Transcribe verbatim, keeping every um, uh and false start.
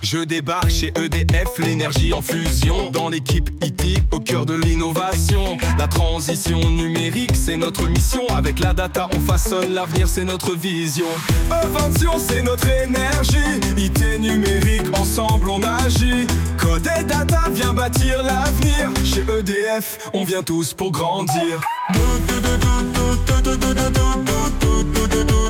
Je débarque chez E D F, l'énergie en fusion. Dans l'équipe I T, au cœur de l'innovation. La transition numérique, c'est notre mission. Avec la data, on façonne l'avenir, c'est notre vision. Invention, c'est notre énergie. I T numérique, ensemble on agit. Code et data, viens bâtir l'avenir. Chez E D F, on vient tous pour grandir.